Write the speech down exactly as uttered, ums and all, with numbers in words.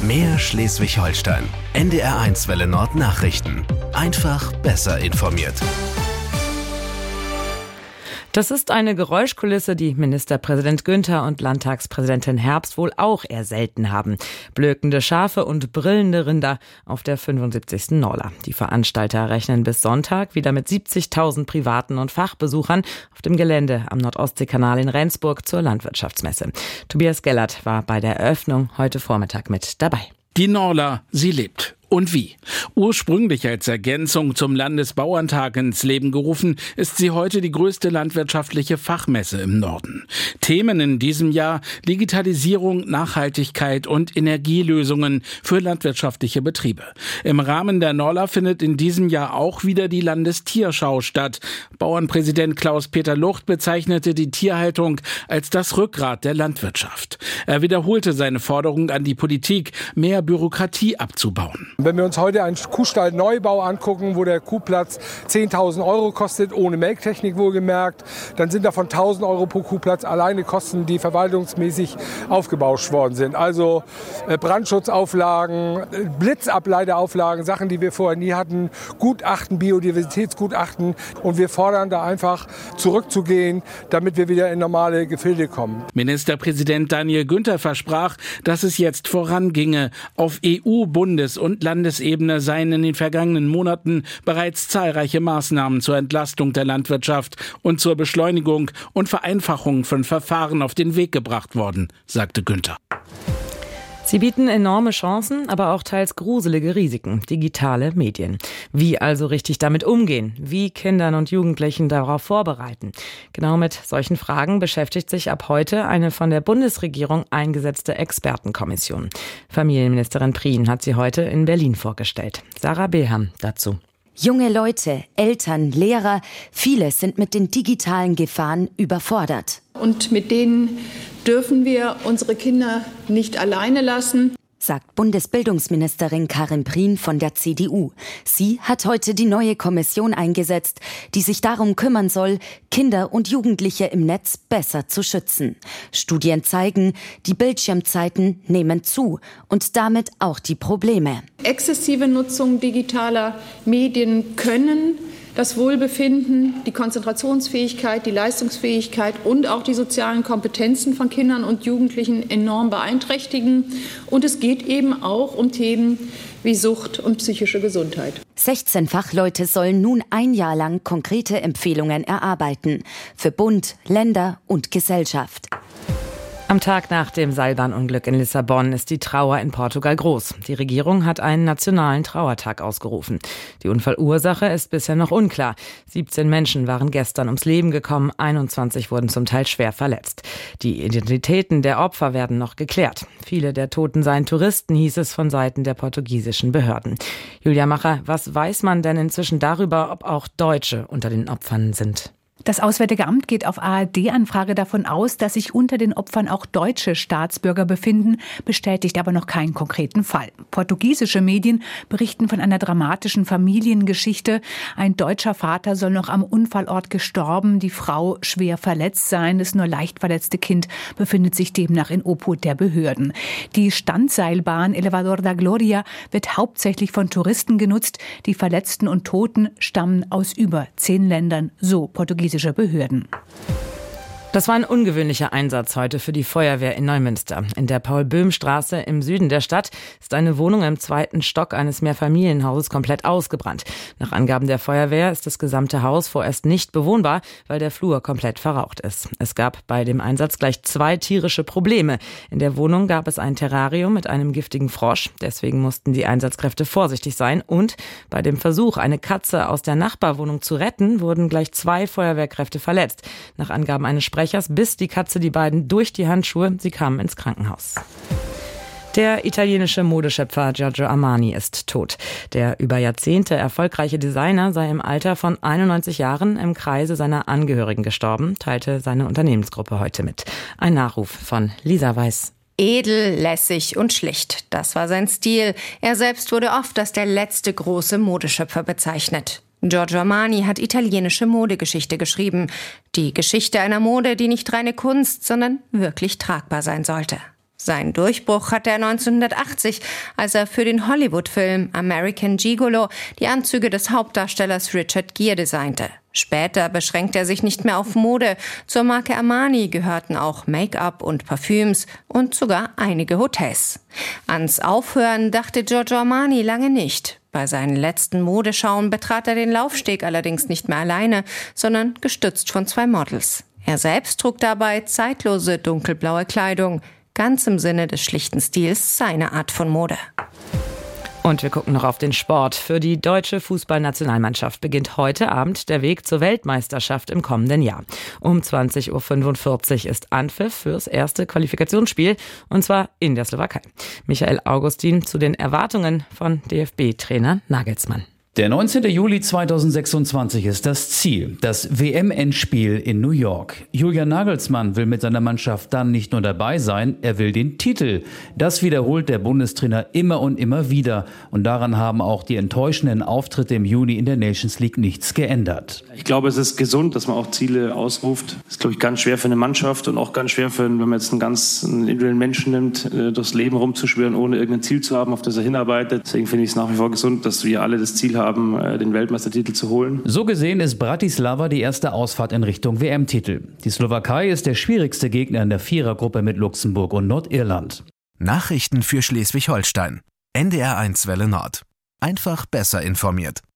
Mehr Schleswig-Holstein. N D R eins Welle Nord Nachrichten. Einfach besser informiert. Das ist eine Geräuschkulisse, die Ministerpräsident Günther und Landtagspräsidentin Herbst wohl auch eher selten haben. Blökende Schafe und brüllende Rinder auf der fünfundsiebzigsten Norla. Die Veranstalter rechnen bis Sonntag wieder mit siebzigtausend privaten und Fachbesuchern auf dem Gelände am Nordostseekanal in Rendsburg zur Landwirtschaftsmesse. Tobias Gellert war bei der Eröffnung heute Vormittag mit dabei. Die Norla, sie lebt. Und wie? Ursprünglich als Ergänzung zum Landesbauerntag ins Leben gerufen, ist sie heute die größte landwirtschaftliche Fachmesse im Norden. Themen in diesem Jahr: Digitalisierung, Nachhaltigkeit und Energielösungen für landwirtschaftliche Betriebe. Im Rahmen der Norla findet in diesem Jahr auch wieder die Landestierschau statt. Bauernpräsident Klaus-Peter Lucht bezeichnete die Tierhaltung als das Rückgrat der Landwirtschaft. Er wiederholte seine Forderung an die Politik, mehr Bürokratie abzubauen. Wenn wir uns heute einen Kuhstall-Neubau angucken, wo der Kuhplatz zehntausend Euro kostet, ohne Melktechnik wohlgemerkt, dann sind davon tausend Euro pro Kuhplatz alleine Kosten, die verwaltungsmäßig aufgebauscht worden sind. Also Brandschutzauflagen, Blitzableiterauflagen, Sachen, die wir vorher nie hatten, Gutachten, Biodiversitätsgutachten. Und wir fordern da einfach zurückzugehen, damit wir wieder in normale Gefilde kommen. Ministerpräsident Daniel Günther versprach, dass es jetzt voranginge. Auf E U-, Bundes- und Landesebene seien in den vergangenen Monaten bereits zahlreiche Maßnahmen zur Entlastung der Landwirtschaft und zur Beschleunigung und Vereinfachung von Verfahren auf den Weg gebracht worden, sagte Günther. Sie bieten enorme Chancen, aber auch teils gruselige Risiken, digitale Medien. Wie also richtig damit umgehen? Wie Kindern und Jugendlichen darauf vorbereiten? Genau mit solchen Fragen beschäftigt sich ab heute eine von der Bundesregierung eingesetzte Expertenkommission. Familienministerin Prien hat sie heute in Berlin vorgestellt. Sarah Beham dazu. Junge Leute, Eltern, Lehrer, viele sind mit den digitalen Gefahren überfordert. Und mit denen dürfen wir unsere Kinder nicht alleine lassen, sagt Bundesbildungsministerin Karin Prien von der C D U. Sie hat heute die neue Kommission eingesetzt, die sich darum kümmern soll, Kinder und Jugendliche im Netz besser zu schützen. Studien zeigen, die Bildschirmzeiten nehmen zu und damit auch die Probleme. Exzessive Nutzung digitaler Medien können das Wohlbefinden, die Konzentrationsfähigkeit, die Leistungsfähigkeit und auch die sozialen Kompetenzen von Kindern und Jugendlichen enorm beeinträchtigen. Und es geht eben auch um Themen wie Sucht und psychische Gesundheit. sechzehn Fachleute sollen nun ein Jahr lang konkrete Empfehlungen erarbeiten. Für Bund, Länder und Gesellschaft. Am Tag nach dem Seilbahnunglück in Lissabon ist die Trauer in Portugal groß. Die Regierung hat einen nationalen Trauertag ausgerufen. Die Unfallursache ist bisher noch unklar. siebzehn Menschen waren gestern ums Leben gekommen, einundzwanzig wurden zum Teil schwer verletzt. Die Identitäten der Opfer werden noch geklärt. Viele der Toten seien Touristen, hieß es von Seiten der portugiesischen Behörden. Julia Macher, was weiß man denn inzwischen darüber, ob auch Deutsche unter den Opfern sind? Das Auswärtige Amt geht auf A R D-Anfrage davon aus, dass sich unter den Opfern auch deutsche Staatsbürger befinden, bestätigt aber noch keinen konkreten Fall. Portugiesische Medien berichten von einer dramatischen Familiengeschichte. Ein deutscher Vater soll noch am Unfallort gestorben, die Frau schwer verletzt sein. Das nur leicht verletzte Kind befindet sich demnach in Obhut der Behörden. Die Standseilbahn Elevador da Gloria wird hauptsächlich von Touristen genutzt. Die Verletzten und Toten stammen aus über zehn Ländern, so portugiesische Behörden. Das war ein ungewöhnlicher Einsatz heute für die Feuerwehr in Neumünster. In der Paul-Böhm-Straße im Süden der Stadt ist eine Wohnung im zweiten Stock eines Mehrfamilienhauses komplett ausgebrannt. Nach Angaben der Feuerwehr ist das gesamte Haus vorerst nicht bewohnbar, weil der Flur komplett verraucht ist. Es gab bei dem Einsatz gleich zwei tierische Probleme. In der Wohnung gab es ein Terrarium mit einem giftigen Frosch. Deswegen mussten die Einsatzkräfte vorsichtig sein. Und bei dem Versuch, eine Katze aus der Nachbarwohnung zu retten, wurden gleich zwei Feuerwehrkräfte verletzt. Nach Angaben eines Sprechers biss die Katze die beiden durch die Handschuhe. Sie kamen ins Krankenhaus. Der italienische Modeschöpfer Giorgio Armani ist tot. Der über Jahrzehnte erfolgreiche Designer sei im Alter von einundneunzig Jahren im Kreise seiner Angehörigen gestorben, teilte seine Unternehmensgruppe heute mit. Ein Nachruf von Lisa Weiß. Edel, lässig und schlicht. Das war sein Stil. Er selbst wurde oft als der letzte große Modeschöpfer bezeichnet. Giorgio Armani hat italienische Modegeschichte geschrieben. Die Geschichte einer Mode, die nicht reine Kunst, sondern wirklich tragbar sein sollte. Seinen Durchbruch hatte er neunzehnhundertachtzig, als er für den Hollywood-Film American Gigolo die Anzüge des Hauptdarstellers Richard Gere designte. Später beschränkte er sich nicht mehr auf Mode. Zur Marke Armani gehörten auch Make-up und Parfüms und sogar einige Hotels. Ans Aufhören dachte Giorgio Armani lange nicht. Bei seinen letzten Modeschauen betrat er den Laufsteg allerdings nicht mehr alleine, sondern gestützt von zwei Models. Er selbst trug dabei zeitlose dunkelblaue Kleidung, ganz im Sinne des schlichten Stils seiner Art von Mode. Und wir gucken noch auf den Sport. Für die deutsche Fußballnationalmannschaft beginnt heute Abend der Weg zur Weltmeisterschaft im kommenden Jahr. Um zwanzig Uhr fünfundvierzig ist Anpfiff fürs erste Qualifikationsspiel, und zwar in der Slowakei. Michael Augustin zu den Erwartungen von D F B-Trainer Nagelsmann. Der neunzehnten Juli zweitausendsechsundzwanzig ist das Ziel, das W M-Endspiel in New York. Julian Nagelsmann will mit seiner Mannschaft dann nicht nur dabei sein, er will den Titel. Das wiederholt der Bundestrainer immer und immer wieder. Und daran haben auch die enttäuschenden Auftritte im Juni in der Nations League nichts geändert. Ich glaube, es ist gesund, dass man auch Ziele ausruft. Das ist, glaube ich, ganz schwer für eine Mannschaft und auch ganz schwer, für, wenn man jetzt einen ganz individuellen Menschen nimmt, durchs Leben rumzuschwirren, ohne irgendein Ziel zu haben, auf das er hinarbeitet. Deswegen finde ich es nach wie vor gesund, dass wir alle das Ziel haben, den Weltmeistertitel zu holen. So gesehen ist Bratislava die erste Ausfahrt in Richtung W M-Titel. Die Slowakei ist der schwierigste Gegner in der Vierergruppe mit Luxemburg und Nordirland. Nachrichten für Schleswig-Holstein. N D R eins Welle Nord. Einfach besser informiert.